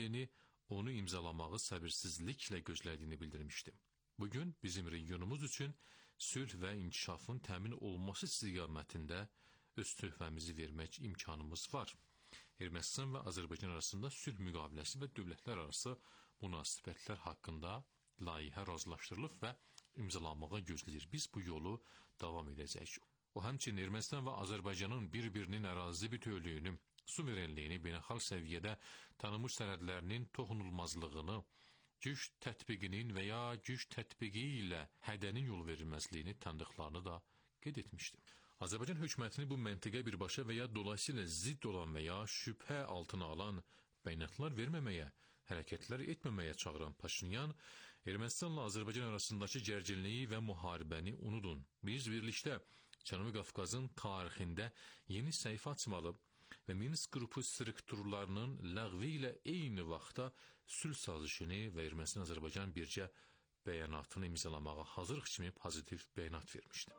onu imzalamağı səbirsizliklə gözlədiyini bildirmişdi. Bugün bizim regionumuz üçün sülh və inkişafın təmin olması istiqamətində öz töhfəmizi vermək imkanımız var. Ermənistan və Azərbaycan arasında sülh müqaviləsi və dövlətlər arası münasibətlər haqqında layihə razılaşdırılıb və imzalanmağa gözləyir. Biz bu yolu davam edəcəyik. O həmçinin Ermənistan və Azərbaycanın bir-birinin ərazi bütövlüyünü, suverenliyini, beynəlxalq səviyyədə tanınmış sərhədlərinin toxunulmazlığını, güc tətbiqinin və ya güc tətbiqi ilə hədənin yol verilməzliyini tanıdıqlarını da qeyd etmişdi. Azərbaycan hökumətini bu məntəqə birbaşa və ya dolayısıyla zidd olan və ya şübhə altına alan bəyanatlar verməməyə, hərəkətlər etməməyə çağıran Paşinyan, Ermənistanla Azərbaycan arasındakı gərginliyi və müharibəni unudun. Biz birlikdə Cənubi Qafqazın tarixində yeni səhifə açmalı və Minsk qrupu strukturlarının ləğvi ilə eyni vaxtda sülh sazişini və Ermənistan-Azərbaycan bircə bəyanatını imzalamağa hazırıq kimi pozitiv bəyanat vermişdi.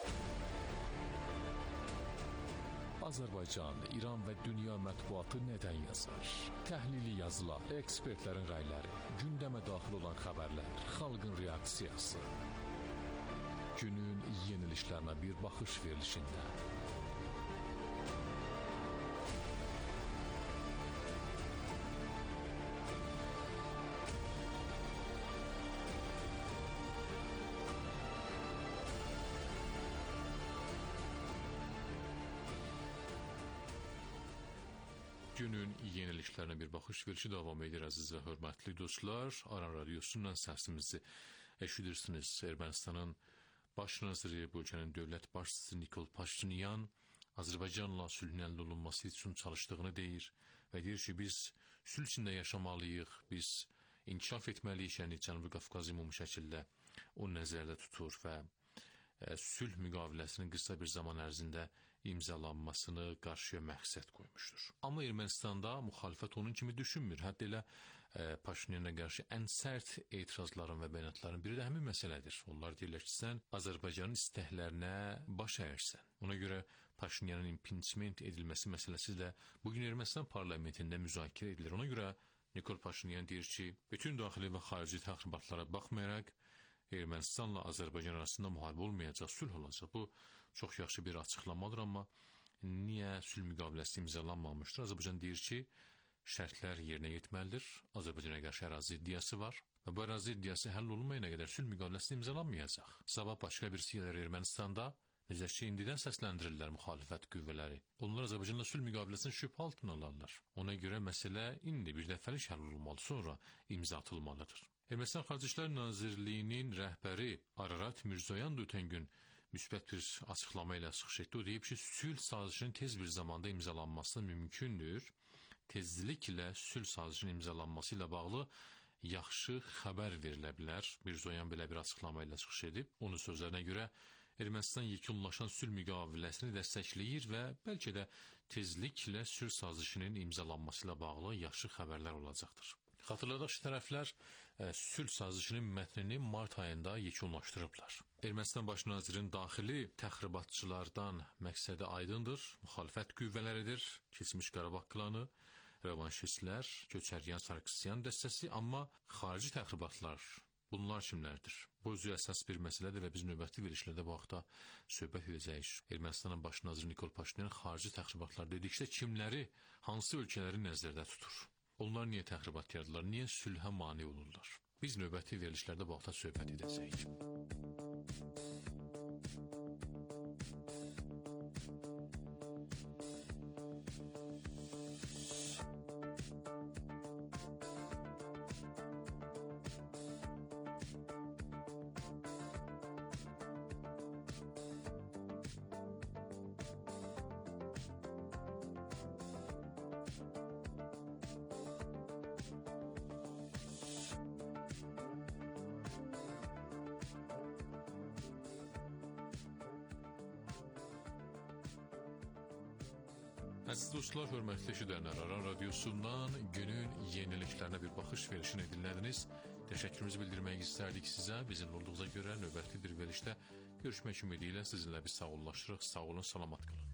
Azərbaycan, İran və dünya mətbuatı nədən yazar? Təhlili yazılar, ekspertlərin rəyləri, gündəmə daxil olan xəbərlər, xalqın reaksiyası. Günün yenilişlərinə bir baxış verilişində. Günün yenilişlərinə bir baxış verilişi davam edir, əziz və hörmətli dostlar. Aran radiosundan səsimizi eşidirsiniz. Ermənistanın baş naziri, bu ölkənin dövlət başçısı Nikol Paşinyan Azərbaycanla sülhün əldə olunması üçün çalışdığını deyir və deyir ki, biz sülh içində yaşamalıyıq, biz inkişaf etməliyik, yəni Cənubi Qafqaz ümumi şəkildə o nəzərdə tutur və sülh müqaviləsinin qısa bir zaman ərzində imzalanmasını qarşıya məqsəd qoymuşdur. Amma Ermənistanda müxalifət onun kimi düşünmür. Hətta elə Paşinyana qarşı ən sərt etirazların və bəyanatların biri də həmin məsələdir. Onlar deyirlər ki, sən Azərbaycanın istəklərinə baş əyirsən. Ona görə Paşinyanın impeachment edilməsi məsələsi də bugün Ermənistan parlamentində müzakirə edilir. Ona görə Nikol Paşinyan deyir ki, bütün daxili və xarici təxribatlara baxmayaraq Ermənistanla Azərbaycan arasında müharibə olmayacaq, sülh olacaq. Bu çox yaxşı bir açıqlamadır, amma niyə sülh müqaviləsi imzalanmamışdır? Azərbaycan deyir ki, şərtlər yerinə yetməlidir. Azərbaycana qarşı ərazi iddiası var və bu ərazi iddiası həll olunmayana qədər sülh müqaviləsi imzalanmayacaq. Sabah başqa bir siyələr Ermənistanda necə ki, indidən səsləndirirlər müxalifət qüvvələri. Onlar Azərbaycanla sülh müqaviləsini şübhə altına alırlar. Ona görə məsələ indi bir dəfəlik həll olunmalı, sonra imza atılmalıdır. Ermənistan Xarici İşlər Nazirliyinin rəhbəri Ararat Mirzoyan da ötən gün müsbət bir açıqlama ilə çıxış etdi. O deyib ki, sülh sazişinin tez bir zamanda imzalanması mümkündür. Tezliklə sülh sazişinin imzalanması ilə bağlı yaxşı xəbər verilə bilər. Mirzoyan belə bir açıqlama ilə çıxış edib. Onun sözlərinə görə Ermənistan yekunlaşan sülh müqaviləsini dəstəkləyir və bəlkə də tezliklə sülh sazişinin imzalanması ilə bağlı yaxşı xəbərlər olacaqdır. Xatırladaq ki, tərəflər sülh sazişinin mətnini mart ayında yekunlaşdırıblar. Ermənistan baş nazirinin daxili təxribatçılardan məqsədi aydındır, müxalifət qüvvələridir, keçmiş Qarabağ klanı, revanşistlər, Köçəryan Sarkisyan dəstəsi, amma xarici təxribatlar bunlar kimlərdir? Bu özü əsas bir məsələdir və biz növbəti verilişlərdə bu haqda söhbət edəcəyik. Ermənistanın baş naziri Nikol Paşinyan xarici təxribatlar dedikdə kimləri, hansı ölkələri nəzərdə tutur? Onlar niyə təxribat yaradılar, niyə sülhə mane olurlar? Biz növbəti verilişlərdə bu haqda söhbət edəcəyik. Əziz dostlar, hörmətli eşidənlər, Aran radiosundan günün yeniliklərinə bir baxış verilişini dinlədiniz. Təşəkkürümüzü bildirmək istərdik sizə. Bizimlə olduğunuza görə növbəti bir verilişdə görüşmək ümidi ilə sizinlə biz sağollaşırıq. Sağ olun, salamat qalın.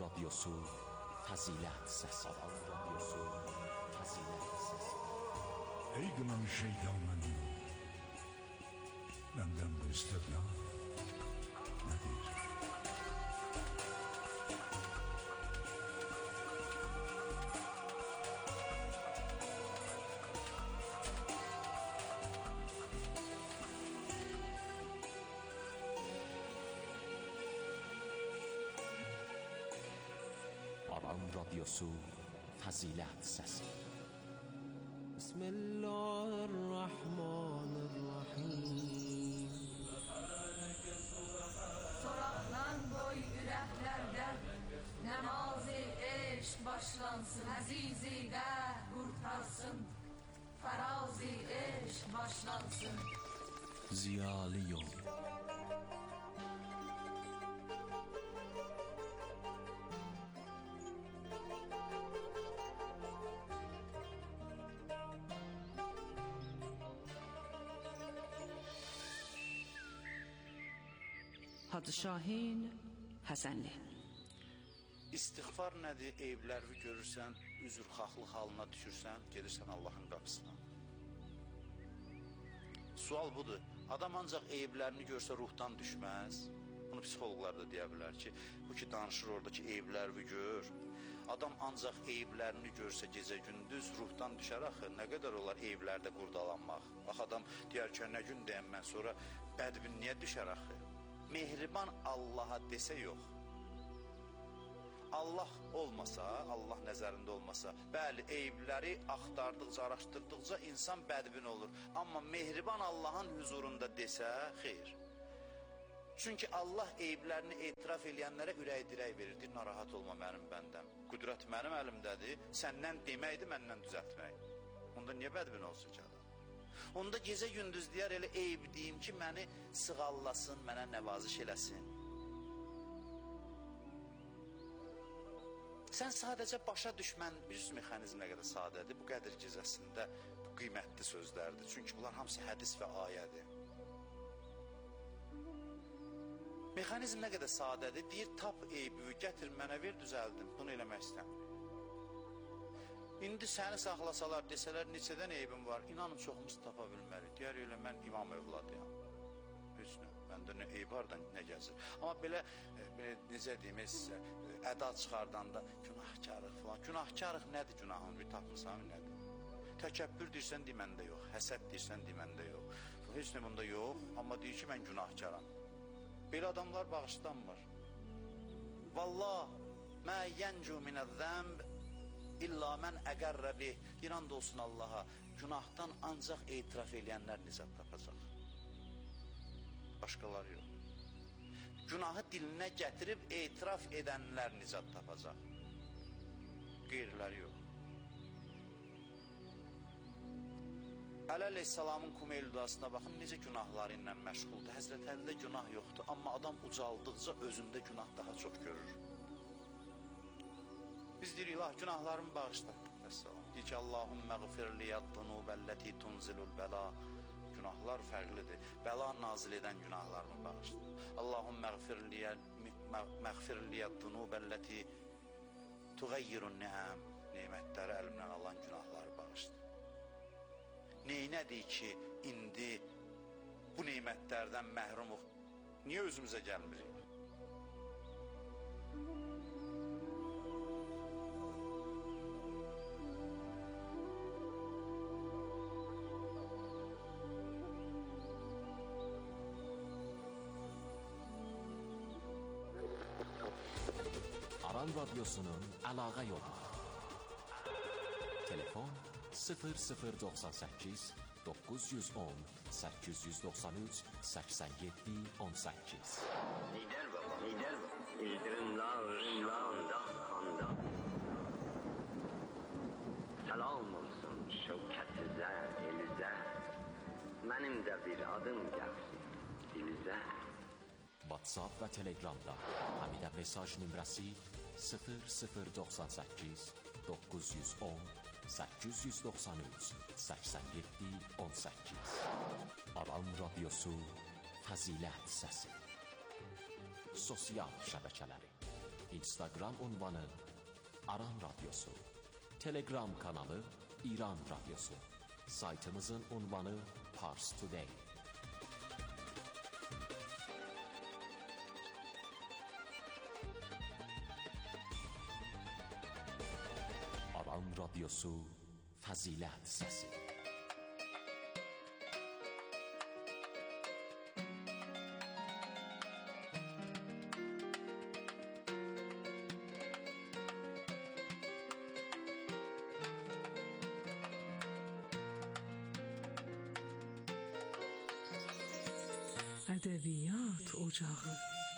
Radyosu Fazilet Sesi. Aran Radyosu Fazilet Sesi. Ey kılan şeytanın benden bu istedna nedir? Aran Radyosu Fazilet Sesi. Bismillahirrahmanirrahim. Soraqdan qoy ürəklərdə Nəmazi eşq başlansın. Əzizidə qurtarsın, farazi eşq başlansın. Ziyalı yol. Hacı Şahin Həsənli. İstiğfar nədir? Eyiblərini görürsən, üzrxahlıq halına düşürsən, gedirsən Allahın qapısına. Sual budur. Adam ancaq eyiblərini görsə ruhdan düşməz. Bunu psixoloqlar da deyə bilər ki, bu ki danışır oradakı eyiblərini gör. Adam ancaq eyiblərini görsə gecə-gündüz ruhdan düşər axı. Nə qədər olar eyiblərdə qurdalanmaq? Axı adam deyər ki, nə gün deyəm mən, sonra bədbinliyə düşər axı. Mehriban Allaha desə yox. Allah olmasa, Allah nəzərində olmasa, bəli, eyibləri axtardıqca, araşdırdıqca insan bədbin olur. Amma mehriban Allahın huzurunda desə, xeyr. Çünki Allah eyiblərini etiraf eləyənlərə ürək dirək verir. Deyir, narahat olma mənim bəndəm. Qüdrət mənim əlimdədir, səndən deməkdir, məndən düzəltmək. Onda niyə bədbin olsun ki adam? Onda gecə gündüz deyər, elə eyib deyim ki, məni sığallasın, mənə nəvaziş eləsin. Sən sadəcə başa düşmən, bilirsiniz, mexanizm nə qədər sadədir. Bu Qədr gecəsində bu qiymətli sözlərdir. Çünki bunlar hamısı hədis və ayədir. Mexanizm nə qədər sadədir. Deyir, tap eybi, gətir mənə ver, düzəldim. Bunu eləmək istəmir. İndi səni saxlasalar, desələr, neçədən eybim var? İnanın, çoxumuz tapa bilmərik. Deyər, elə mən imam övladıyam. Heç nə, məndə nə eyb var da nə gəzir. Amma belə necə deyim sizə, əda çıxardanda günahkarıq falan. Günahkarıq nədir günahın? Bir tapmısan nədir? Təkəbbür deyirsən, deməndə yox. Həsəd deyirsən, deməndə yox. Heç nə bunda yox, amma deyir ki, mən günahkaram. Belə adamlar bağışlanmır. Vallah, mə yəncu minəz-zəmb İlla mən əqərrə bih, bir and olsun Allaha, günahdan ancaq etiraf eləyənlər nicat tapacaq. Başqaları yox. Günahı dilinə gətirib etiraf edənlər nicat tapacaq. Qeyriləri yox. Əli əleyhissalamın Kumeyl duasına baxın, necə günahları ilə məşğuldur. Həzrət Əlidə günah yoxdur, amma adam ucaldıqca özündə günah daha çox görür. Biz deyirik, ilah, günahlarımı bağışla. Deyir ki, Allahümmə qfirliyyəd-dunubəlləti tunzilul bəla. Günahlar fərqlidir. Bəla nazil edən günahlarımı bağışla. Allahümmə qfirliyyəd-dunubəlləti tuğayyirun ni'əm. Neymətləri əlimdən alan günahları bağışla. Neynədir ki, indi bu neymətlərdən məhrumuq? Niyə özümüzə gəlmirik? Aran Radyosu'nun əlaqə yolu. Telefon 0098 910 893 87 18. Lider baba, lider baba. İldırımlar kanda. Selam olsun şevketize, elize. Benim de bir adım gelsin dilize. WhatsApp və Telegramda həmidə mesaj nömrəsi 0098 910 893 87 18. Aran Radyosu Fəzilət Səsi. Sosial şəbəkələri. Instagram unvanı Aran Radyosu, Telegram kanalı İran Radyosu, saytımızın unvanı Pars Today. Aran Radyosu Fəzilət Səsi. ادبیات اجاقی.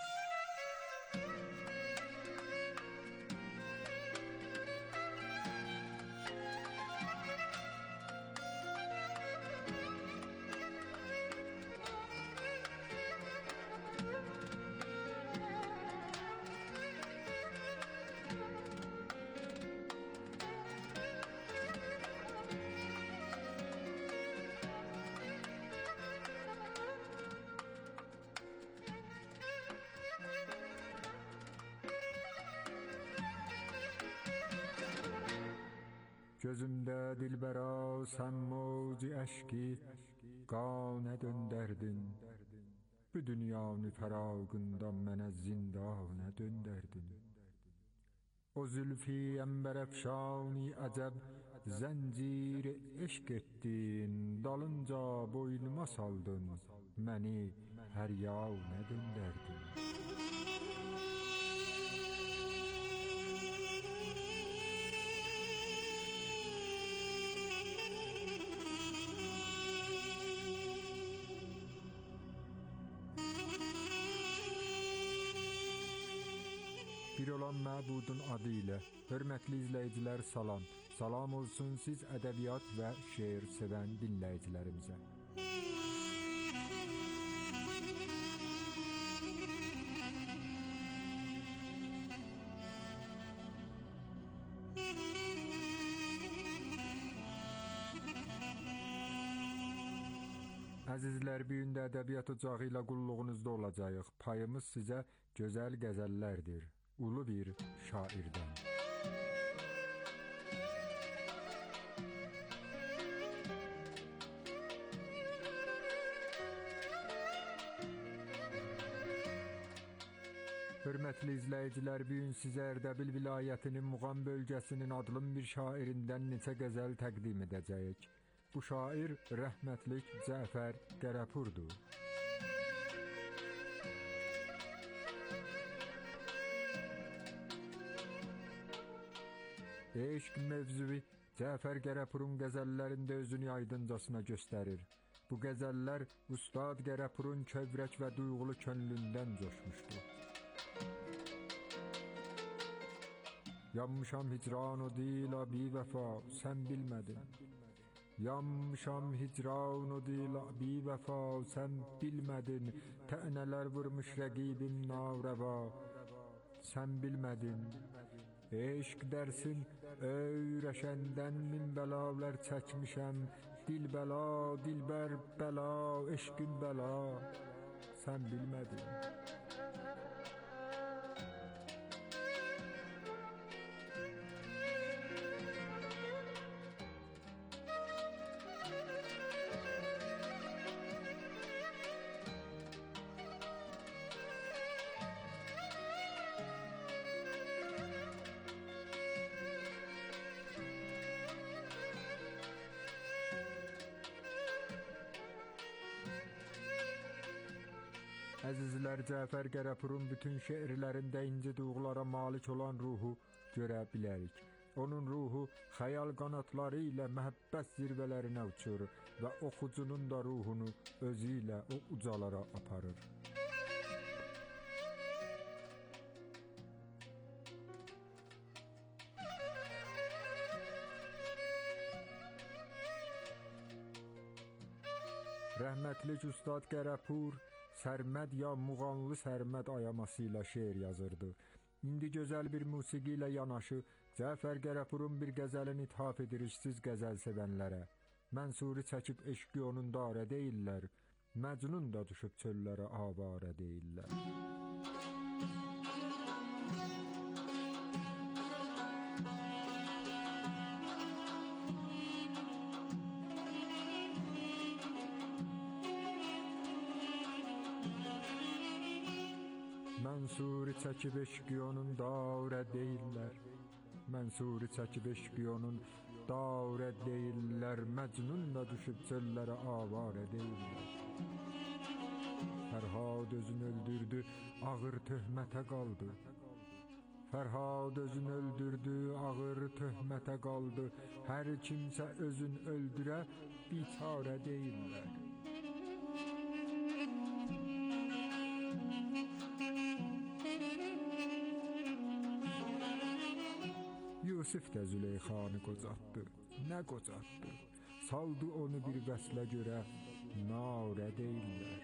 Gözümde dilbera sen mavci eşki qane dönderdin. Bu dünyanı feragından mənə zindana dönderdin. O zülfi emberefşani acab zencir eşk ettin. Dalınca boynuma saldın, məni her yana dönderdin. Bir olan məbudun adı ilə hörmətli izləyicilər salam. Salam olsun siz ədəbiyyat və şeir sevən dinləyicilərimizə. Əzizlər, bu gün də ədəbiyyat ocağı ilə qulluğunuzda olacağıq. Payımız sizə gözəl qəzəllərdir. Ulu bir şairdən. Hörmətli izləyicilər, bu gün sizə Ərdəbil vilayətinin Muğam bölgəsinin adlı bir şairindən neçə qəzəl təqdim edəcəyik. Bu şair rəhmətlik Cəfər Qərəpurdur. Eşq mevzuvi Cəfər Qərəpurun qəzəllərində özünü aydıncasına göstərir. Bu qəzəllər Ustad Qərəpurun kövrək və duyğulu könlündən coşmuşdur. Yanmışam hicran o dila bi vəfa, sən bilmədin. Yanmışam hicran o dila bi vəfa, sən bilmədin. Tənələr vurmuş rəqibim navrəva, sən bilmədin. Eşq dərsin öyrəşəndən min bəlalar çəkmişəm. Dilbəla, dilbər bəla, eşqin bəla, sən bilmədin. Əzizlər, Cəfər Qərəpurun bütün şeirlərində inci duyğulara malik olan ruhu görə bilərik. Onun ruhu xəyal qanatları ilə məhəbbət zirvələrinə uçur və oxucunun da ruhunu özü ilə o ucalara aparır. Rəhmətlik Ustad Qərəpur Sərməd ya Muğanlı Sərməd ayaması ilə şeir yazırdı. İndi gözəl bir musiqi ilə yanaşı Cəfər Qərəpurun bir qəzəlini ithaf edirik siz qəzəl sevənlərə. Mənsuri çəkib eşqi onun darə deyirlər, Məcnun da düşüb çöllərə avarə deyirlər. Mənsuri çəkib eşqiyonun daurə deyirlər. Mənsuri çəkib eşqiyonun daurə deyirlər. Məcnun da düşüb çöllərə avarə deyirlər. Fərhad özünü öldürdü, ağır töhmətə qaldı. Fərhad özünü öldürdü, ağır töhmətə qaldı. Hər kimsə özün öldürə, biçarə deyirlər. Yusif də Züleyxanı qocatdı, nə qocatdı? Saldı onu bir vəslə görə, narə deyirlər.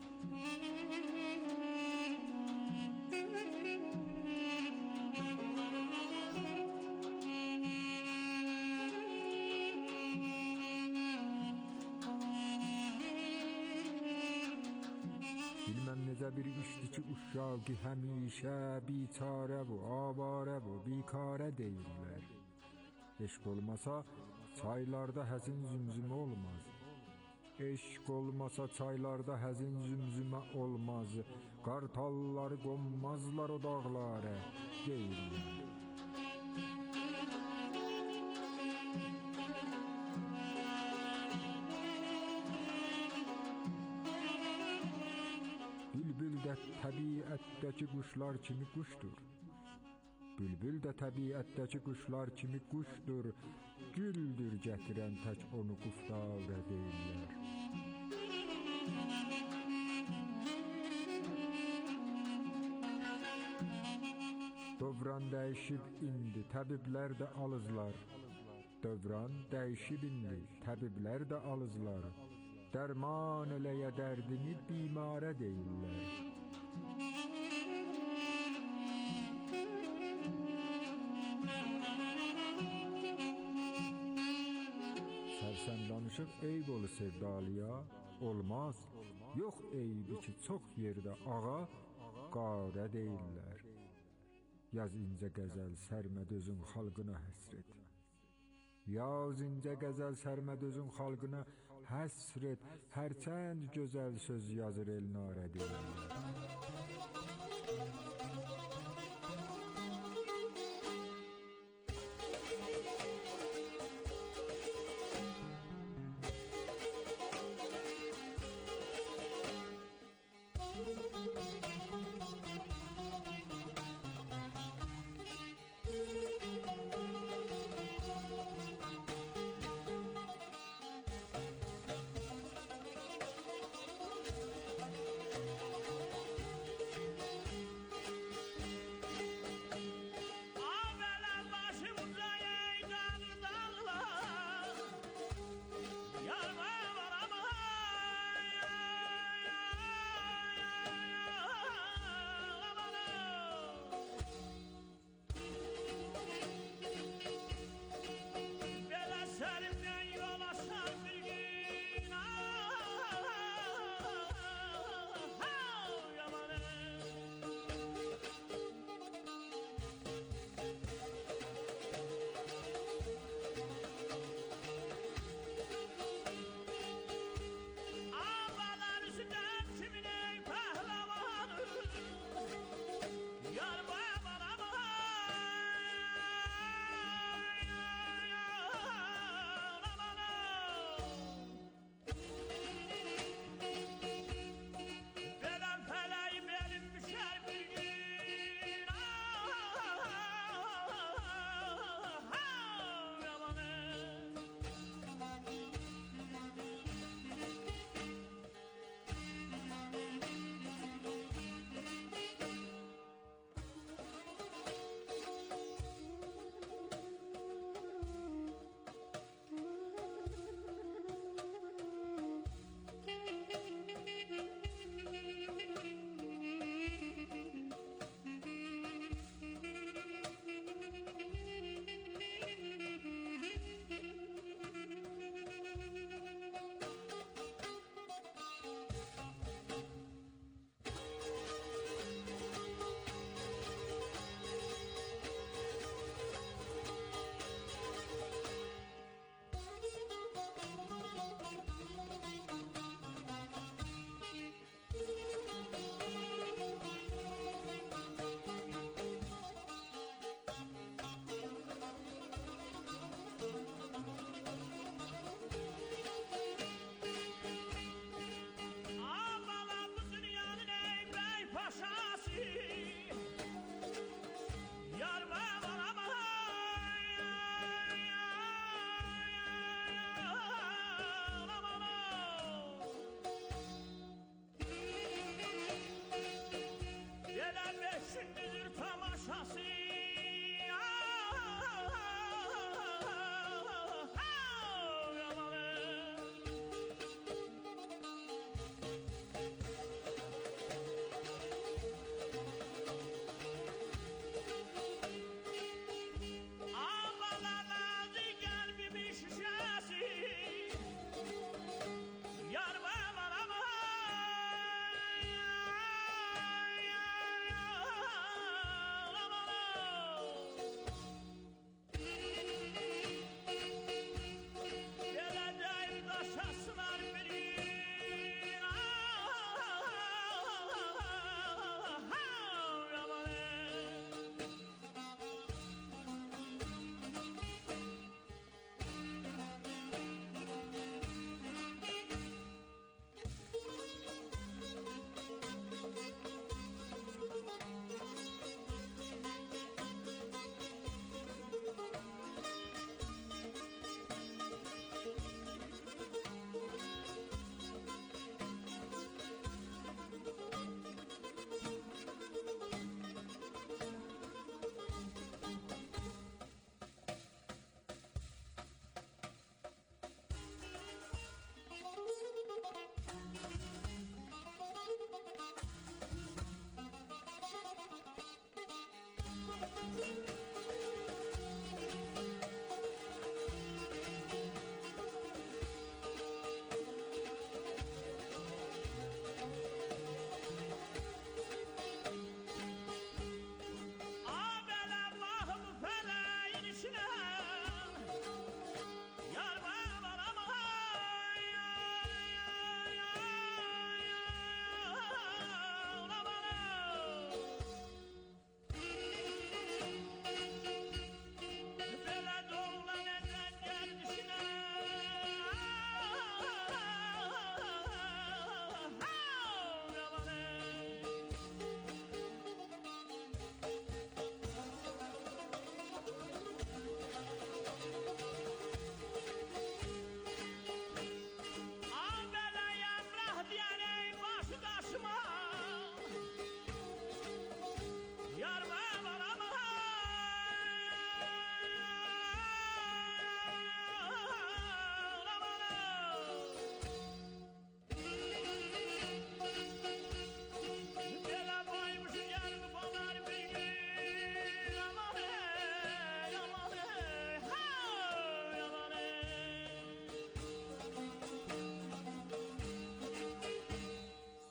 Bilməm necə bir işdir ki, uşağı həmişə biçarə bu, avarə bu, bikarə deyirlər. Eşq olmasa çaylarda həzin zümzümə olmaz. Eşq olmasa çaylarda həzin zümzümə olmaz. Qartalları qonmazlar o dağlara deyirlər. Bülbül də təbiətdəki quşlar kimi quşdur. Bülbül də təbiətdəki quşlar kimi quşdur. Güldür gətirən tək onu quftarə deyirlər. Dövran dəyişib indi, təbiblər də alızlar. Dövran dəyişib indi, təbiblər də alızlar. Dərman eləyə dərdini bimarə deyirlər. Sərsəm danışıq eyb olu sevdalıya, olmaz. Yox eybi ki, çox yerdə ağa, qarə deyirlər. Yaz incə qəzəl, sərməd özün xalqına həsret. Yaz incə qəzəl, sərməd özün xalqına həsret. Hərçənd gözəl söz yazır elnarə deyirlər.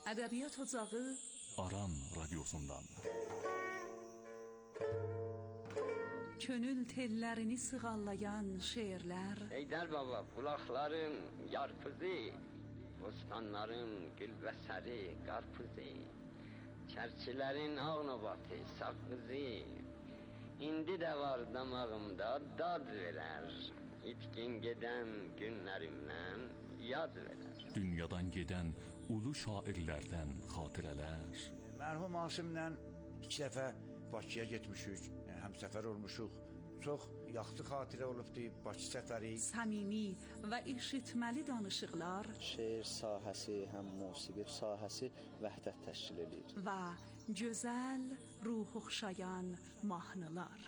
Ədəbiyyat Ocağı Aran Radyosu'ndan. Könül tellərini sığallayan şeirlər. Heydər baba, bulaqların yarpızı, bostanların gülbəsəri, qarpızı, çərçilərin ağnabatı, sakızı, indi də var damağımda dad verər, itkin gedən günlərimdən yad verər. Dünyadan gedən ulu şairlərdən xatirələr. Mərhum Asimlə 2 dəfə Bakıya getmişik, həmsəfər olmuşuq. Çox yaxşı xatirə olubdu Bakı səfəri. Səmimi və eşitməli danışıqlar. Şeir sahəsi, həm musiqi sahəsi vəhdət təşkil edir. Və gözəl, ruh oxşayan mahnılar.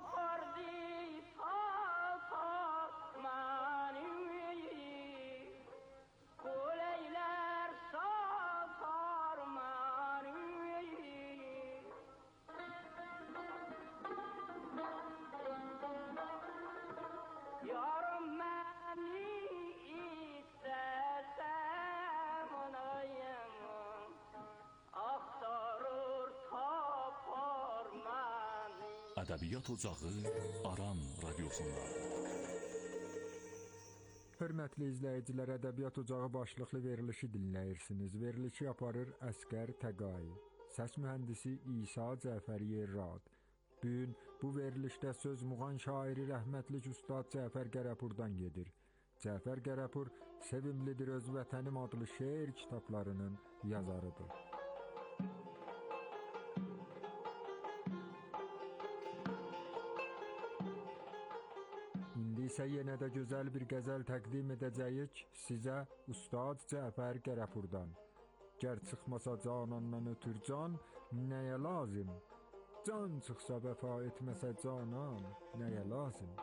Ədəbiyyat Ocağı Aran Radyosu'ndan. Hörmətli izləyicilər, Ədəbiyyat Ocağı başlıqlı verilişi dinləyirsiniz. Verilişi aparır Əsgər Təqai. Səs mühəndisi İsa Cəfəriyev Rad. Bugün bu verilişdə söz muğan şairi rəhmətlik Ustad Cəfər Qərəpurdan gedir. Cəfər Qərəpur Sevimlidir Öz Vətənim adlı şeir kitablarının yazarıdır. İndi isə yenə də gözəl bir qəzəl təqdim edəcəyik sizə Ustad Cəfər Qərəpurdan. Gər çıxmasa canandan ötür can, nəyə lazım? Can çıxsa vəfa etməsə canan, nəyə lazım?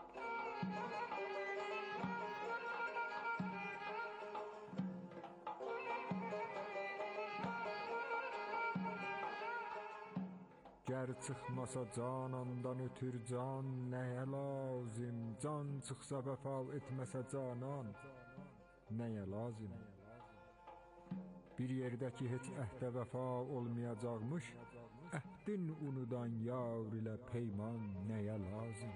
Gər çıxmasa canandan ötür can, nəyə lazım? Can çıxsa vəfa etməsə canan, nəyə lazım? Bir yerdə ki heç əhdə vəfa olmayacaqmış, əhdin unudan yar ilə peyman nəyə lazım?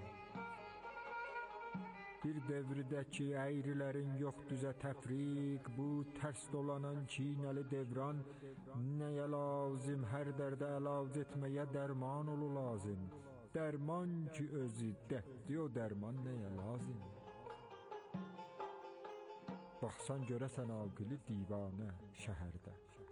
Bir devirdə ki əyrilərin yox düzə təfriq, bu tərs dolanan çiynəli devran nəyə lazım? Hər dərdə əlac etməyə dərman olu lazım. Dərman ki özü dəhddi, o dərman nəyə lazım? Baxsan görəsən aqili divanə şəhərdə.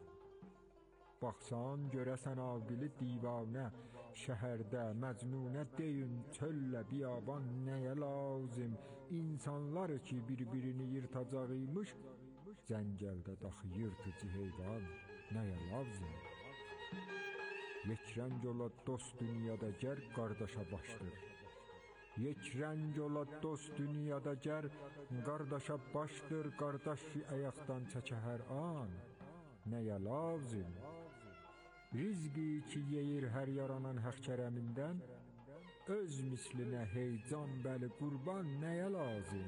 Baxsan görəsən aqili divanə şəhərdə. Məcnunə deyin çöllə biyaban nəyə lazım? İnsanlar ki bir-birini yırtacaq imiş, cəngəldə daxı yırtıcı heyvan nəyə lazım? Yekrəng ola dost dünyada gər qardaşa başdır. Yekrəng ola dost dünyada gər qardaşa başdır. Qardaş ki ayaqdan çəkə hər an nəyə lazım? Rizqi ki yeyir hər yaranan həq kərəmindən, öz mislinə heycan bəli qurban nəyə lazım?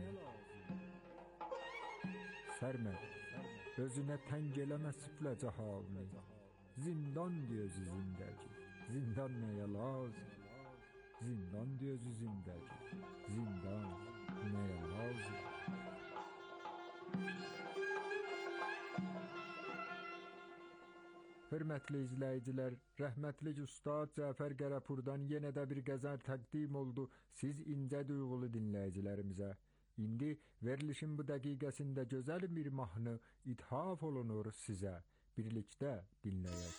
Sərməd, özünə təng eləmə süfləcə halını, zindan diyozu zindəgi, zindan nəyə lazım? Zindan diyozu zindəgi, zindan nəyə lazım? Hörmətli izləyicilər, rəhmətlik Ustad Cəfər Qərəpurdan yenə də bir qəzəl təqdim oldu siz incə duyğulu dinləyicilərimizə. İndi verilişin bu dəqiqəsində gözəl bir mahnı ithaf olunur sizə. Birlikdə dinləyək.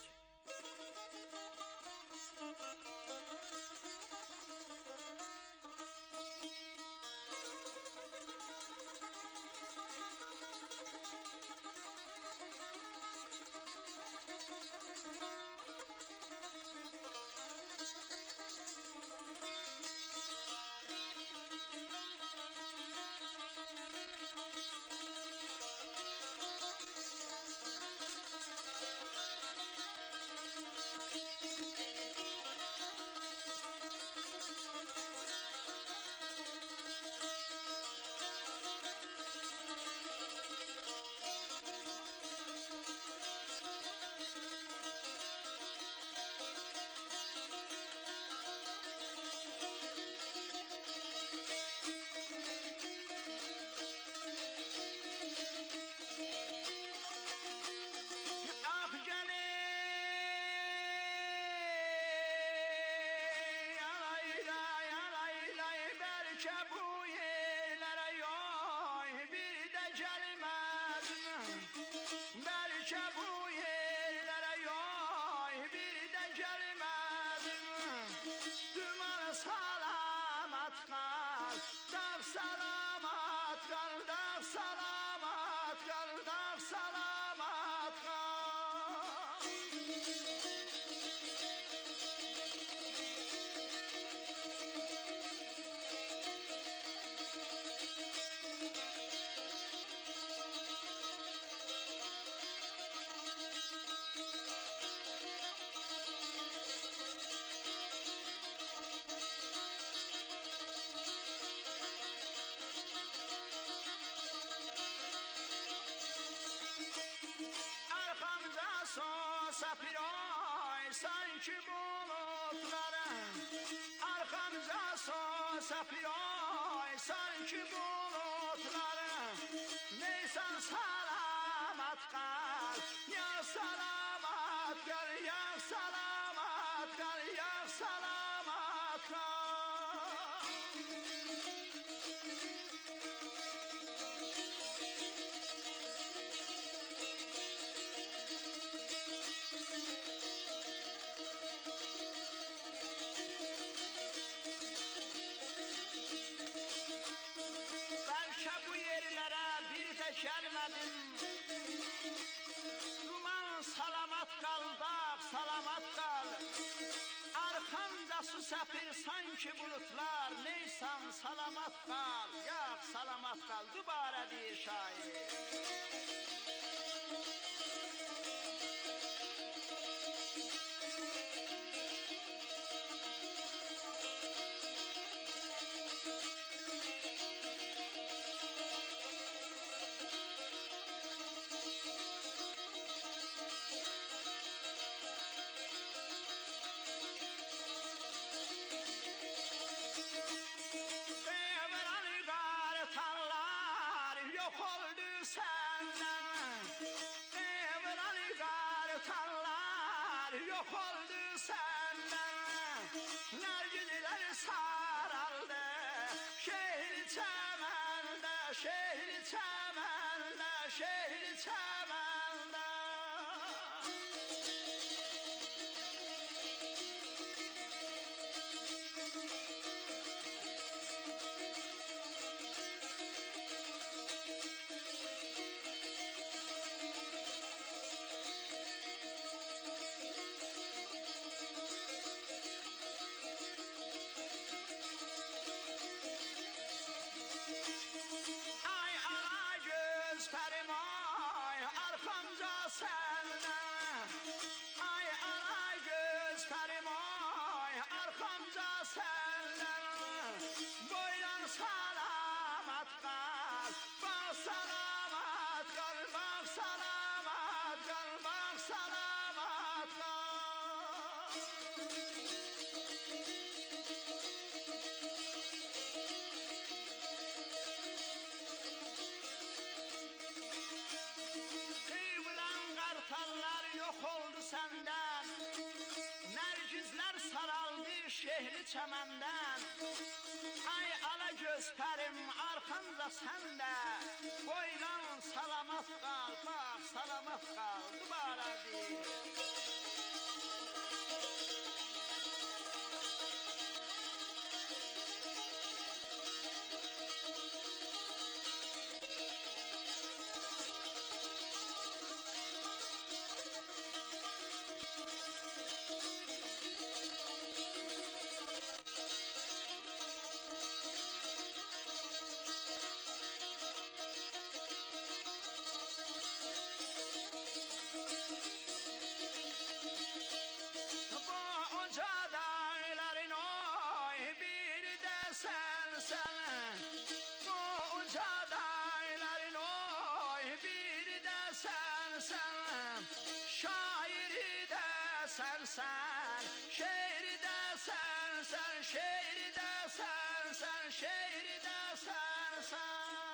ay sanki bulutların arkamca sapıyor sanki bulutların neysen salamat kal ya salamat kal ya salamat kal ya salamat kal. Gelmedim duman salamat kal bak salamat kal arkamda su sapir sanki bulutlar neysan salamat kal yak salamat kal dubara diye şair. Yok oldu senden Nergidiler saraldı Şehri çemende Şehri çemende Şehri çemende. Senden nergizler saraldı şehri çemenden ay ala göz perim arkamda sende boylan salamat kal bak salamat kal dubara değil. Sen şehri de sen şehri de sen şehri de sen.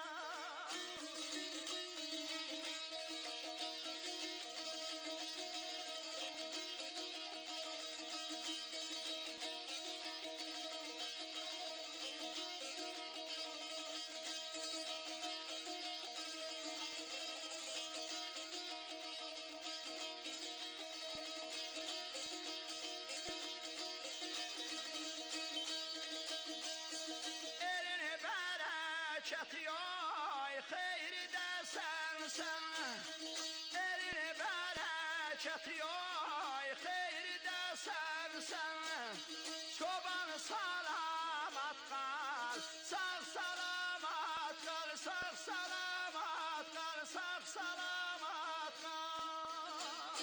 Çatıyor xeyri de sen elini böyle çatıyor xeyri de sen çoban salamat kal sağ salamat kal sağ salamat kal sağ salamat kal.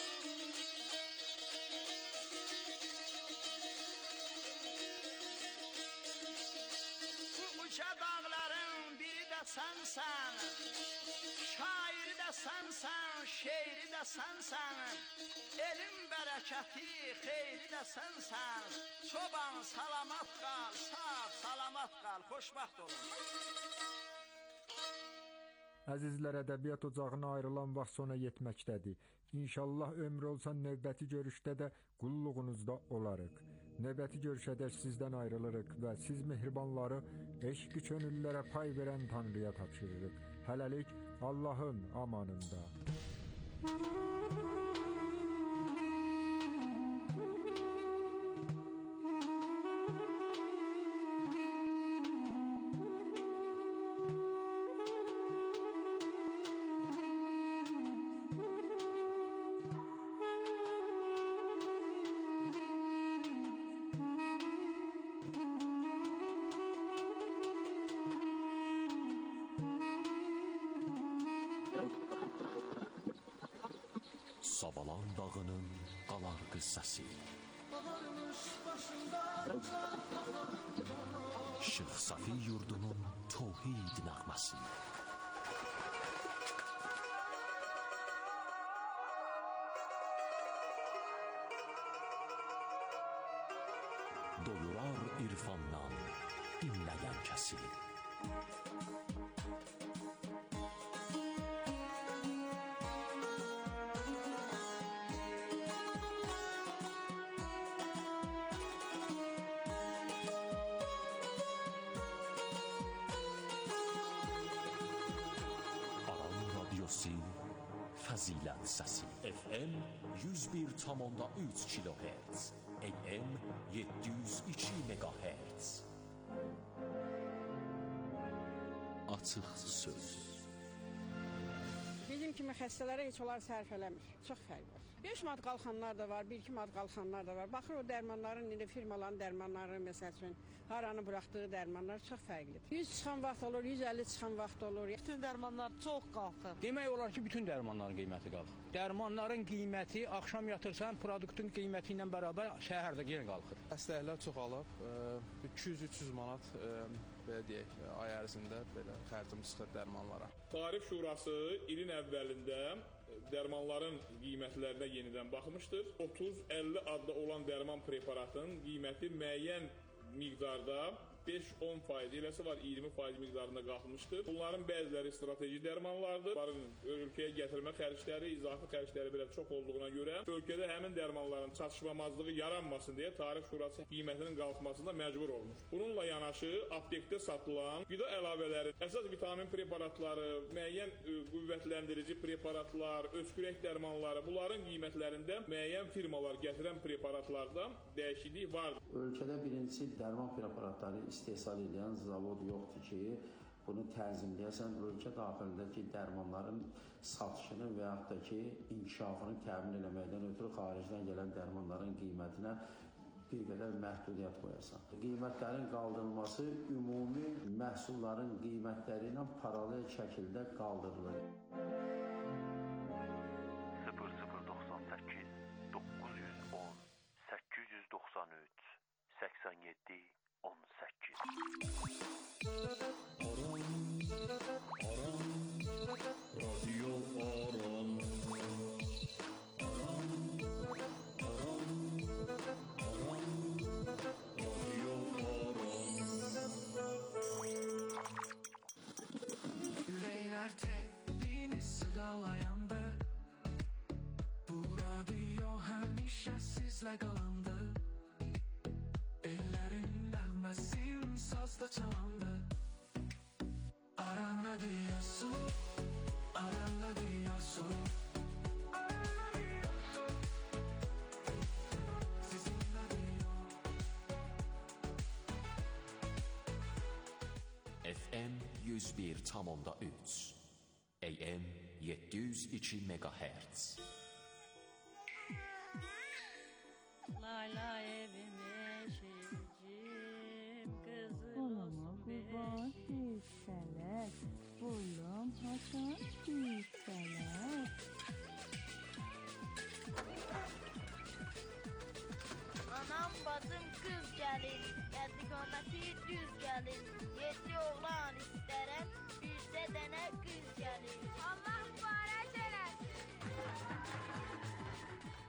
Bu uca dağların biri de sənsən, şairi də sənsən, şeiri də sənsən, elin bərəkəti, xeyri də sənsən. Çoban salamat qal, sağ salamat qal, xoşbəxt olun. Əzizlər, ədəbiyyat ocağına ayrılan vaxt sona yetməkdədir. İnşallah ömür olsa növbəti görüşdə də qulluğunuzda olarıq. Növbəti görüşədək sizdən ayrılırıq və siz mehribanları eşq-i könüllərə pay verən Tanrıya tapşırırıq. Hələlik Allahın amanında. Sabalan dağının qalar qıssası. Şeyx Safi yurdunun tövhid nəğməsi. Doyurar irfandan dinləyən kəsi. Fəzilət səsi. FM 101,3 kHz, AM 702 MHz. Açıq söz. Bizim kimi xəstələrə heç onları sərf eləmir. Çox fərq var. 5 manat qalxanlar da var, 1-2 manat qalxanlar da var. Baxır o dərmanların, indi firmaların dərmanları, məsəl üçün, haranı buraxdığı dərmanlar çox fərqlidir. 100 çıxan vaxt olur, 150 çıxan vaxt olur. Bütün dərmanlar çox qalxır. Demək olar ki, bütün dərmanların qiyməti qalxır. Dərmanların qiyməti, axşam yatırsan, produktun qiyməti ilə bərabər şəhərdə yenə qalxır. Xəstəliklər çoxalıb, 200-300 manat, belə deyək, ay ərzində belə xərcim çıxır dərmanlara. Tarif Şurası ilin əvvəlində dərmanların qiymətlərinə yenidən baxmışdır. 30-50 adda olan dərman preparatın qiyməti müəyyən miqdarda 5-10% eləsi var 20% miqdarında qalxmışdır. Bunların bəziləri strateji dərmanlardır. Bunların ölkəyə gətirmə xərcləri, izafi xərcləri belə çox olduğuna görə ölkədə həmin dərmanların çatışmamazlığı yaranmasın deyə Tarif Şurası qiymətinin qalxmasına məcbur olmuş. Bununla yanaşı aptekdə satılan qida əlavələri, əsas vitamin preparatları, müəyyən qüvvətləndirici preparatlar, öskürək dərmanları, bunların qiymətlərində müəyyən firmalar gətirən preparatlarda dəyişiklik vardır. Ölkədə birincisi dərman preparatları istehsal edən zavod yoxdur ki, bunu tənzimləyəsən, ölkə daxilindəki dərmanların satışını və yaxud da ki, inkişafını təmin eləməkdən ötürü xaricdən gələn dərmanların qiymətinə bir qədər məhdudiyyət qoyasan. Qiymətlərin qaldırılması ümumi məhsulların qiymətləri ilə paralel şəkildə qaldırılır. 0098 910 893 87 18. Radyo Aran. Yüreğler tepini sıdalayanda, bu radyo həmişə sizlə qalanda. Ellerin nəğməsin sazda çalandı. Aran radyosu, Aran radyosu, Aran radyosu, sizin radyo. FM 101,3, AM 702 MHz. Lay lay evime şircim kızım kurban hisseler, bullum hasan hisseler. Anam bacım kız gəlir, qədiqaməti düz gəlir. 7 oğlan istərəm, bir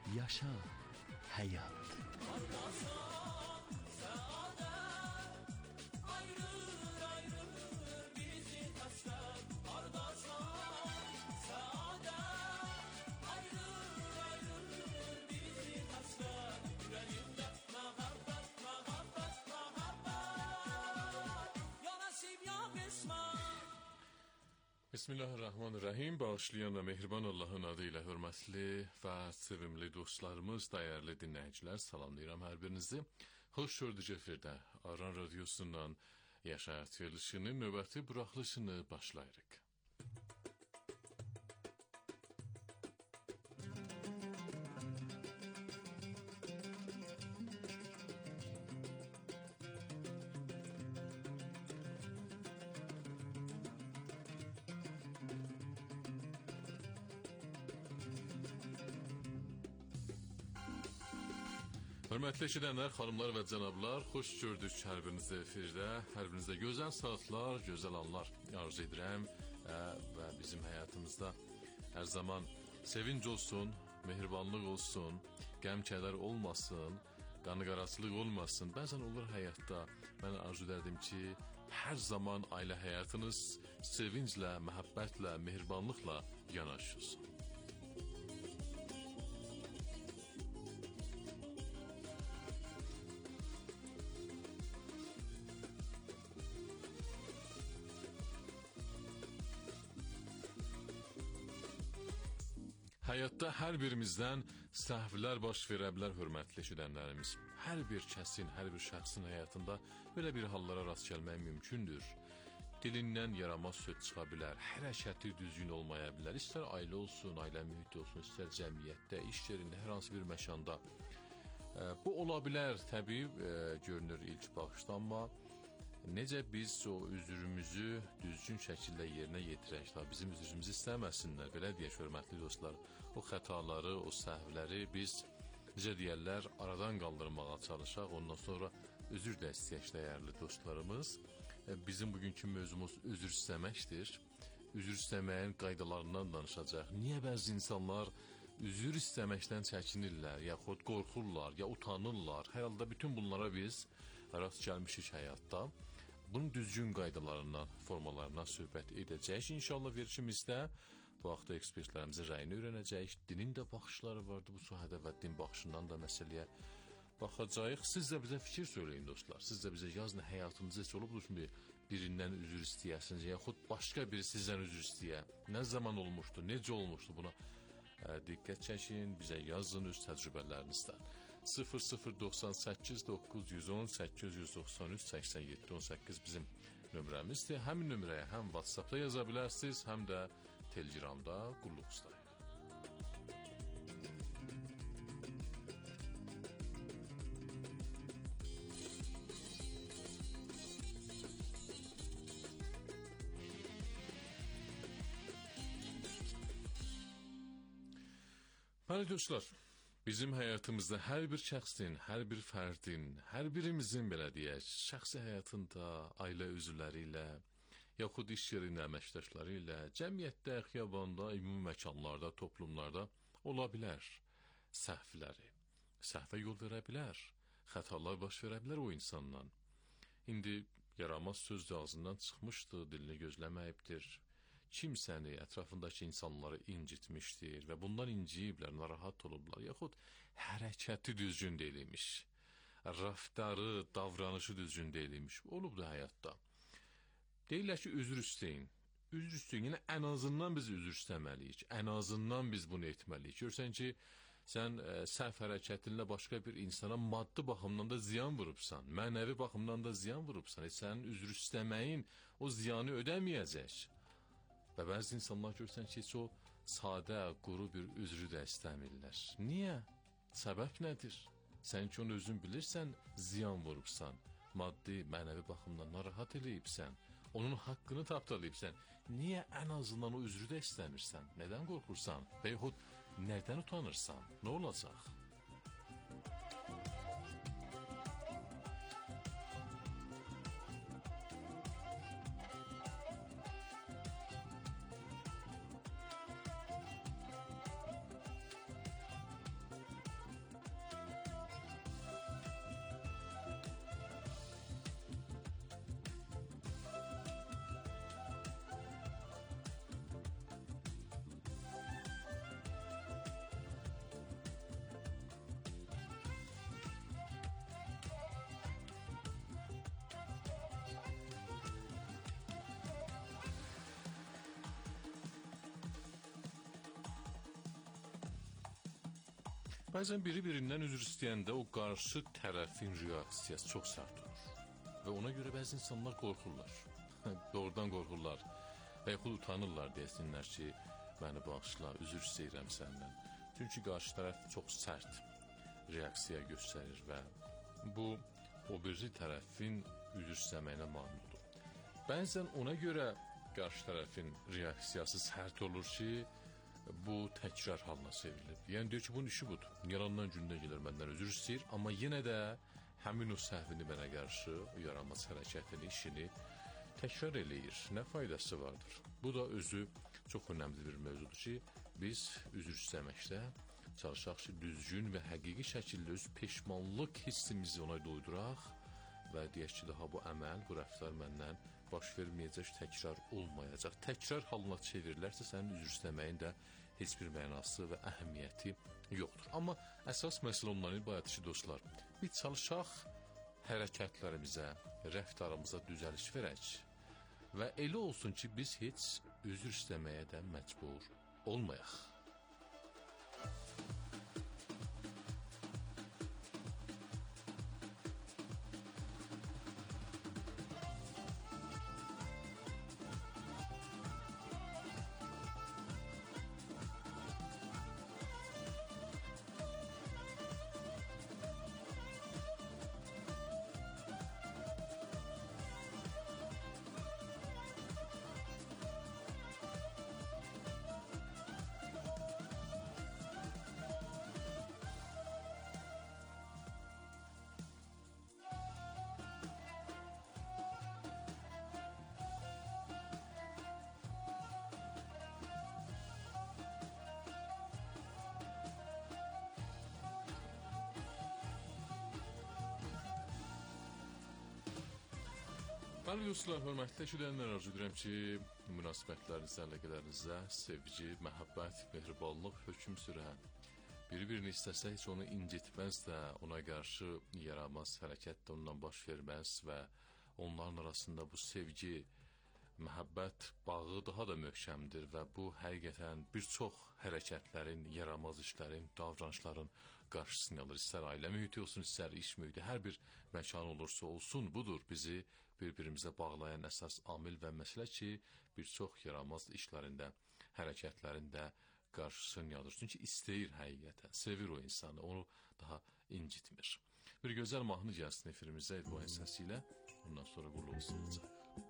yaşa həyat. Bismillahirrahmanirrahim. Bağışlayan və mehriban Allahın adı ilə hörmətli və sevimli dostlarımız, dəyərli dinləyicilər, salamlayıram hər birinizi. Xoş gördük efirdə. Aran Radiosundan Yaşa Həyat verilişinin növbəti buraxılışını başlayırıq. Hörmətli eşidənlər, xanımlar və cənablar, xoş gördük hər birinizə efirdə. Hər birinizə gözəl saatlar, gözəl anlar arzu edirəm və bizim həyatımızda hər zaman sevinç olsun, mehribanlıq olsun, qəm-kədər olmasın, qanı-qarasılıq olmasın. Bəzən olur həyatda, mən arzu edirdim ki, hər zaman ailə həyatınız sevinclə, məhəbbətlə, mehribanlıqla yanaşılsın. Həyatda hər birimizdən səhvlər baş verə bilər, hörmətli eşidənlərimiz. Hər bir kəsin, hər bir şəxsin həyatında belə bir hallara rast gəlmək mümkündür. Dilindən yaramaz söz çıxa bilər, hərəkəti düzgün olmaya bilər. İstər ailə olsun, ailə mühiti olsun, istər cəmiyyətdə, iş yerində, hər hansı bir məkanda. Bu ola bilər, təbii görünür ilk baxışda, amma necə biz o üzrümüzü düzgün şəkildə yerinə yetirək, bizim üzrümüzü istəməsinlər, belə deyək, hörmətli dostlar, o xətaları, o səhvləri biz, necə deyərlər, aradan qaldırmağa çalışaq, ondan sonra üzr də istəyək, dəyərli dostlarımız. Bizim bugünkü mövzumuz üzr istəməkdir. Üzr istəməyin qaydalarından danışacaq. Niyə bəzi insanlar üzr istəməkdən çəkinirlər, yaxud qorxurlar, ya utanırlar? Hər halda bütün bunlara biz rast gəlmişik həyatda. Bunun düzgün qaydalarından, formalarından söhbət edəcəyik. İnşallah verilişimizdə bu haqda ekspertlərimizin rəyini öyrənəcəyik. Dinin də baxışları vardı bu sahədə və din baxışından da məsələyə baxacağıq. Siz də bizə fikir söyləyin dostlar. Siz də bizə yazın, həyatınızda heç olubdur ki, birindən üzr istəyəsiniz, yaxud başqa biri sizdən üzr istəyə. Nə zaman olmuşdu, necə olmuşdu, buna diqqət çəkin, bizə yazın öz təcrübələrinizdən. 0098 910 893 87 18 bizim nömrəmizdir. Həmin nömrəyə həm WhatsAppda yaza bilərsiniz, həm də Telegramda qulluqda. Bəli dostlar, bizim həyatımızda hər bir şəxsin, hər bir fərdin, hər birimizin belə deyək, şəxsi həyatında ailə üzvləri ilə, yaxud iş yerində əməkdaşları ilə, cəmiyyətdə, xiyabanda, ümumi məkanlarda, toplumlarda ola bilər səhvləri. Səhvə yol verə bilər, xətalar baş verə bilər o insandan. İndi yaramaz söz ağzından çıxmışdı, dilini gözləməyibdir. Kimsəni, ətrafındakı insanları incitmişdir və bundan inciyiblər, narahat olublar, yaxud hərəkəti düzgün deyilmiş, rəftarı, davranışı düzgün deyilmiş, olubdur həyatda. Deyirlər ki, üzr istəyin. Üzr istəyin, yəni ən azından biz üzr istəməliyik, ən azından biz bunu etməliyik. Görsən ki, sən səhv hərəkətinlə başqa bir insana maddi baxımdan da ziyan vurubsan, mənəvi baxımdan da ziyan vurubsan, sənin üzr istəməyin o ziyanı ödəməyəcək. Və bəzi insanlar görsən ki, heç o sadə, quru bir üzrü də istəmirlər. Niyə? Səbəb nədir? Sən ki, onu özün bilirsən, ziyan vurubsan, maddi, mənəvi baxımdan narahat eləyibsən, onun haqqını tapdalayıbsən. Niyə ən azından o üzrü də istəmirsən? Nədən qorxursan? Və yaxud nədən utanırsan? Nə olacaq? Bəzən biri-birindən üzr istəyəndə o qarşı tərəfin reaksiyası çox sərt olur. Və ona görə bəzi insanlar qorxurlar. Doğrudan qorxurlar. Və yaxud utanırlar desinlər ki, məni bağışla, üzr istəyirəm səndən. Çünki qarşı tərəf çox sərt reaksiya göstərir və bu o biri tərəfin üzr istəməyinə mane olur. Bəzən ona görə qarşı tərəfin reaksiyası sərt olur ki, bu təkrar halına çevrilir. Yəni deyir ki, bunun işi budur. Yalandan gündə gəlir məndən üzr istəyir, amma yenə də həmin o səhvini mənə qarşı, yaranmaz hərəkətini, işini təkrar eləyir. Nə faydası vardır? Bu da özü çox önəmli bir mövzudur ki, biz üzr istəməkdə çalışaq ki, düzgün və həqiqi şəkildə öz peşmanlıq hissimizi ona doyduraq və deyək ki, daha bu əməl, bu rəftar məndən baş verməyəcək, təkrar olmayacaq. Təkrar halına çevirilərsə, sənin üzr istəməyin də heç bir mənası və əhəmiyyəti yoxdur. Amma əsas məsələ onların ibarətdir ki, dostlar, biz çalışaq hərəkətlərimizə, rəftarımıza düzəliş verək və elə olsun ki, biz heç üzr istəməyə də məcbur olmayaq. Bəli dostlar, hörmətli eşidənlər, arzu edirəm ki, münasibətlərinizə, əlaqələrinizə sevgi, məhəbbət, mehribanlıq hökm sürən, bir-birini istəsə heç onu incitməz də, ona qarşı yaramaz hərəkət də ondan baş verməz və onların arasında bu sevgi, məhəbbət bağı daha da möhkəmdir və bu həqiqətən bir çox hərəkətlərin, yaramaz işlərin, davranışların qarşısını alır. İstər ailə mühiti olsun, istər iş mühiti, hər bir məkan olursa olsun, budur bizi bir-birimizə bağlayan əsas amil və məsələ ki, bir çox yaramaz işlərində, hərəkətlərində qarşısını alır. Çünki istəyir həqiqətən, sevir o insanı, onu daha incitmir. Bir gözəl mahnı gəlsin efirimizə Edvoyun səsi ilə, ondan sonra qulluq sınacaq.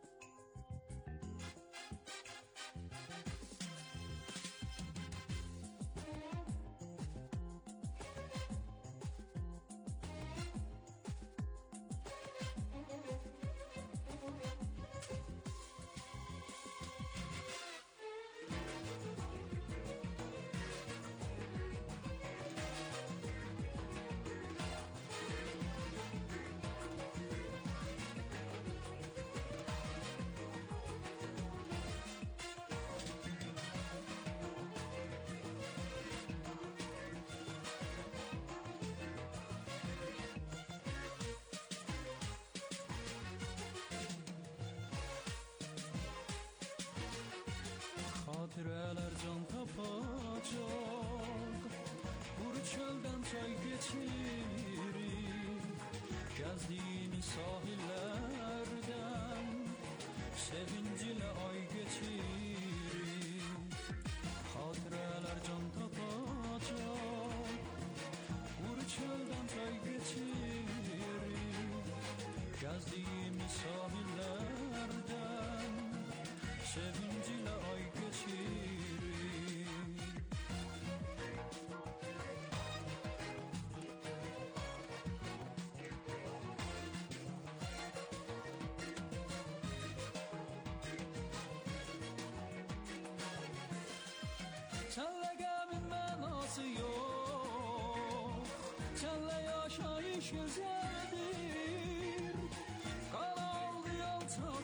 Xatirələr can tapacaq, quru çöldən çay keçirik, gəzdiyimiz sahillərdən sevincilə ay geçirik. Xatirələr can tapacaq, quru çöldən çay geçirik, gəzdiyimiz sahillərdən sevincilə ay geçirik. Senle qəmin mənası yox, senle yaşayış gözəldir, qaranlı yalçaq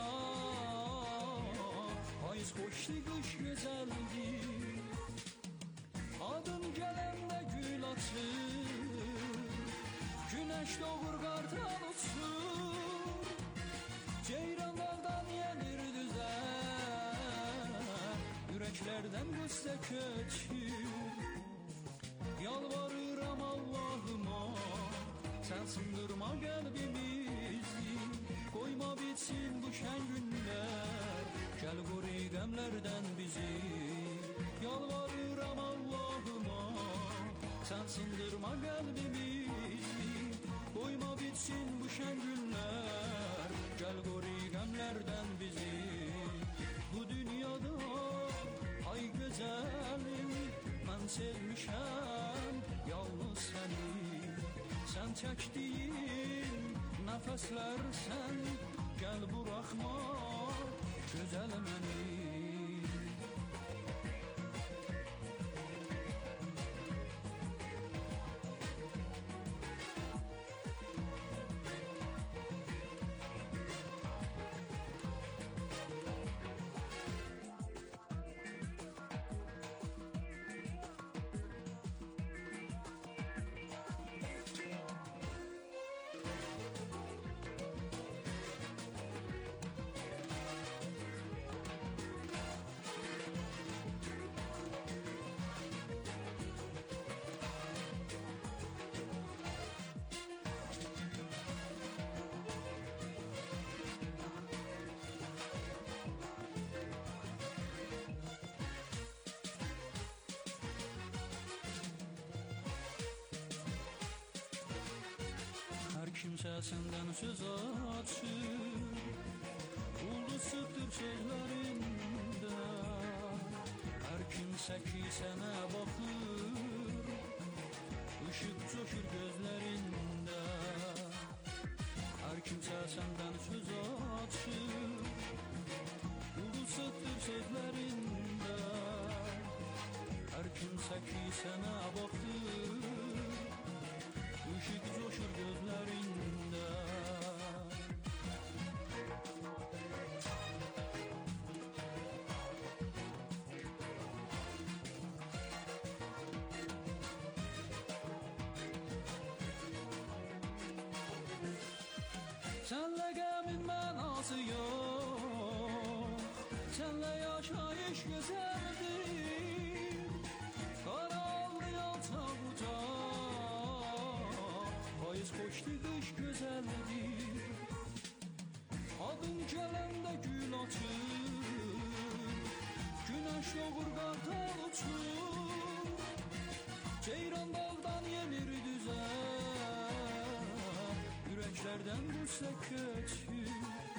ucaq, payız xoşlu qış gözəldir. Adın gələndə gül açır, günəş doğur qartal uçur, ceyranlardan yenir düzər, ürəklərdən qüssə köçür, yalvarır Sen sındırma kalbimizi, koyma bitsin bu şen günler. Gel koru gemlerden bizi, yalvarıram Allah'ıma. Sen sındırma kalbimizi, koyma bitsin bu şen günler. Gel koru gemlerden bizi. Bu dünyada ay güzelim, ben sevmişem yalnız seni. Sen çektiğin nefesler sen, gel bırakma güzel beni. Kimse senden söz açır, ulduzsudur sözlerinde. Her kimse ki sana bakır, ışık coşur gözlerinde. Her kimse senden söz açır, ulduzsudur sözlerinde. Her kimse ki sana bakır, ışık coşur gözlerinde. Senle gemin manası yok, senle yaşayış güzeldir. Karaldı yalta bucak, payız koştu kış güzeldir. Adın gelende gül açır, güneş doğur kartal uçur. Ceyran daldan yenir düzen, yüreklerden düşse kötü.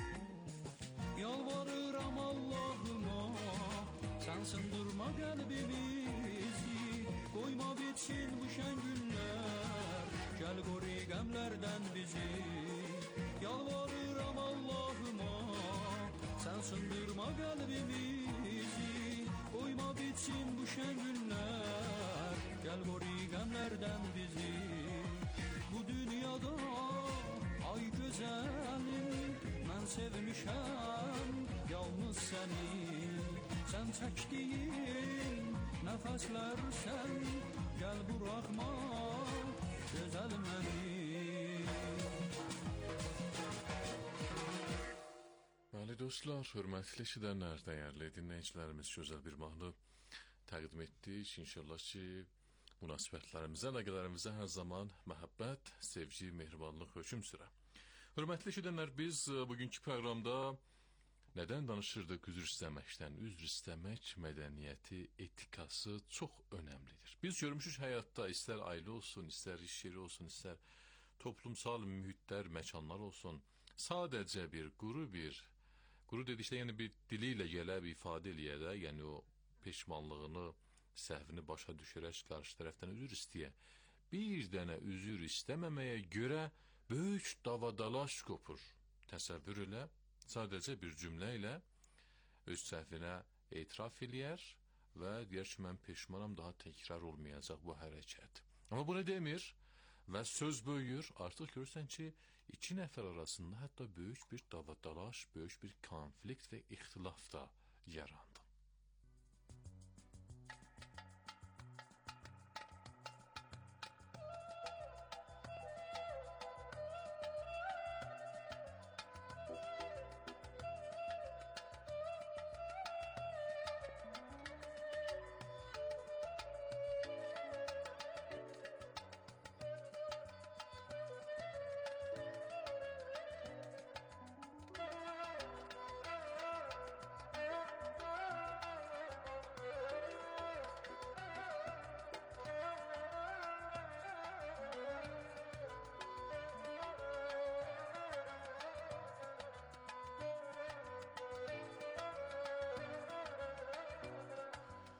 Yalvarıram Allah'ıma, sen sındırma kalbimizi, koyma bitsin bu şen günler. Gel koru gemlerden bizi, yalvarıram Allah'ıma. Sen sındırma kalbimizi, koyma bitsin bu şen günler. Gel koru gemlerden bizi. Bu dünyada ay güzelim, ben sevmişem yalnız seni. Sen çektiğin nefesler sen, gel bırakma güzel beni. Bəli dostlar, hörmətli eşidənlər, dəyərli dinləyicilərimiz, gözəl bir mahnı təqdim etdik. İnşallah ki, münasibətlərimizə, əlaqələrimizə hər zaman məhəbbət, sevgi, mehribanlıq hökm sürər. Hörmətli eşidənlər, biz bugünkü proqramda nədən danışırdıq? Üzr istəməkdən. Üzr istəmək mədəniyyəti, etikası çox önəmlidir. Biz görmüşük həyatda, istər ailə olsun, istər iş yeri olsun, istər toplumsal mühitlər, məkanlar olsun, sadəcə quru dedikdə, yəni bir dili ilə gələ bir ifadə eləyə də, yəni o peşmanlığını, səhvini başa düşərək qarşı tərəfdən üzr istəyə, bir dənə üzr istəməməyə görə böyük davadalaş qopur. Təsəvvür elə, sadəcə bir cümlə ilə öz səhvinə etiraf eləyər və deyər ki, mən peşmanam, daha təkrar olmayacaq bu hərəkət. Amma bunu demir və söz böyüyür, artıq görürsən ki, iki nəfər arasında hətta böyük bir davadalaş, böyük bir konflikt və ixtilaf da yarandı.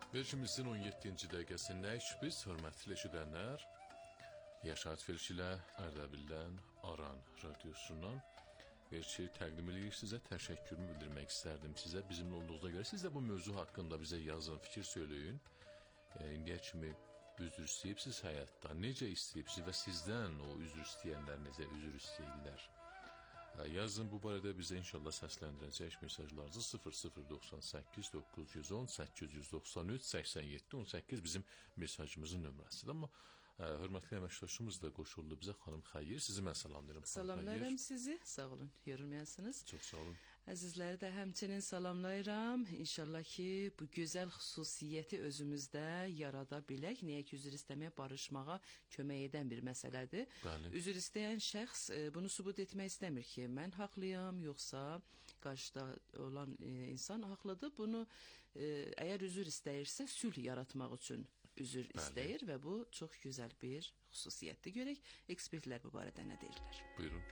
Verilişimizin 17-ci dəqiqəsindəyik biz, hörmətli eşidənlər. Yaşad Felçilə Ərdəbildən Aran radiosundan verilişi təqdim edirik sizə. Təşəkkürümü bildirmək istərdim sizə bizimlə olduğunuza görə. Siz də bu mövzu haqqında bizə yazın, fikir söyləyin. İndiyə kimi üzr istəyibsiz həyatda, necə istəyibsiz və sizdən o üzr istəyənlər necə üzr istəyirlər. Yazın, bu barədə bizə inşallah səsləndirəcək mesajlarınızı 0098 910 893 87 18 bizim mesajımızın nömrəsidir. Amma hörmətli əməkdaşımız da qoşuldu bizə, xanım Xəyir, sizi mən salamlayıram. Salamlayıram sizi, sağ olun, yorulmayasınız. Çox sağ olun. Əzizləri də həmçinin salamlayıram. İnşallah ki, bu gözəl xüsusiyyəti özümüzdə yarada bilək. Niyə ki, üzr istəməyə, barışmağa kömək edən bir məsələdir. Bəli. Üzr istəyən şəxs bunu sübut etmək istəmir ki, mən haqlıyam, yoxsa qarşıda olan insan haqlıdır. Bunu əgər üzr istəyirsə, sülh yaratmaq üçün üzr istəyir və bu çox gözəl bir xüsusiyyətdir. Görək, ekspertlər bu barədə nə deyirlər? Buyurun.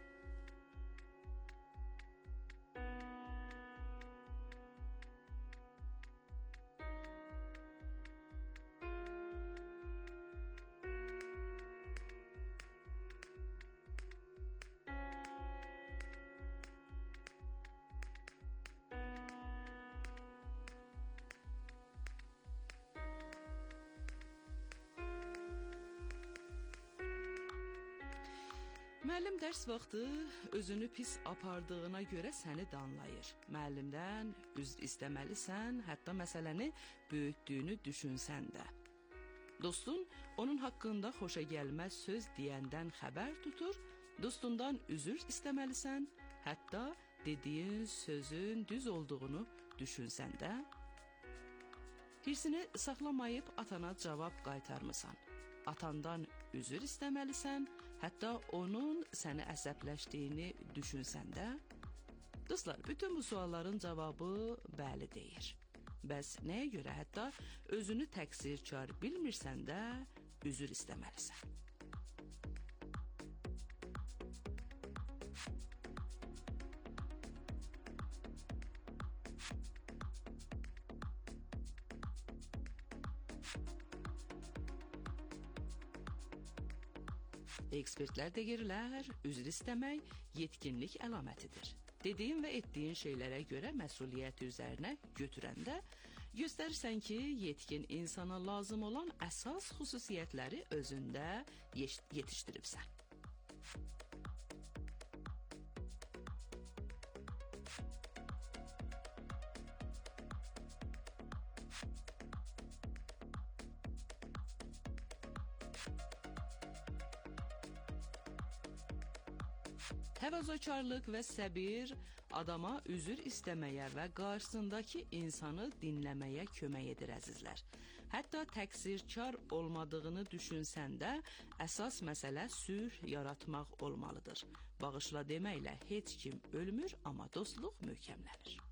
Müəllim dərs vaxtı özünü pis apardığına görə səni danlayır. Müəllimdən üzr istəməlisən, hətta məsələni böyütdüyünü düşünsən də. Dostun onun haqqında xoşagəlməz söz deyəndən xəbər tutur, dostundan üzr istəməlisən, hətta dediyin sözün düz olduğunu düşünsən də. Hirsini saxlamayıb atana cavab qaytarmısan. Atandan üzr istəməlisən, hətta onun səni əsəbləşdiyini düşünsən də. Dostlar, bütün bu sualların cavabı bəli deyir. Bəs nəyə görə hətta özünü təqsirkar bilmirsən də üzr istəməlisən? Ekspertlər deyirlər, üzr istəmək yetkinlik əlamətidir. Dediyin və etdiyin şeylərə görə məsuliyyət üzərinə götürəndə göstərirsən ki, yetkin insana lazım olan əsas xüsusiyyətləri özündə yetişdiribsən. Təvazökarlıq və səbir adama üzr istəməyə və qarşısındakı insanı dinləməyə kömək edir əzizlər. Hətta təqsirkar olmadığını düşünsən də əsas məsələ sülh yaratmaq olmalıdır. Bağışla deməklə heç kim ölmür, amma dostluq möhkəmlənir.